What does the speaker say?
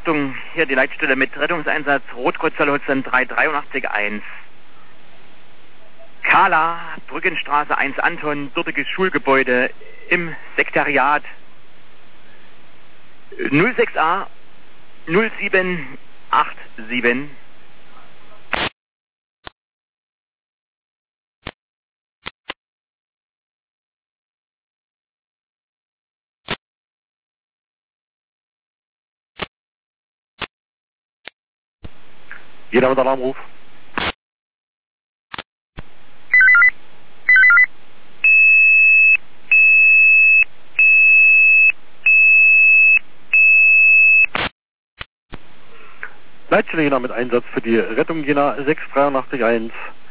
Achtung, hier die Leitstelle mit Rettungseinsatz Rotkreuzerlotsen 3881. Kala, Brückenstraße 1 Anton, dortiges Schulgebäude im Sekretariat 06A 0787. Jeder mit Alarmruf. Leitstelle Jena mit Einsatz für die Rettung Jena 6881.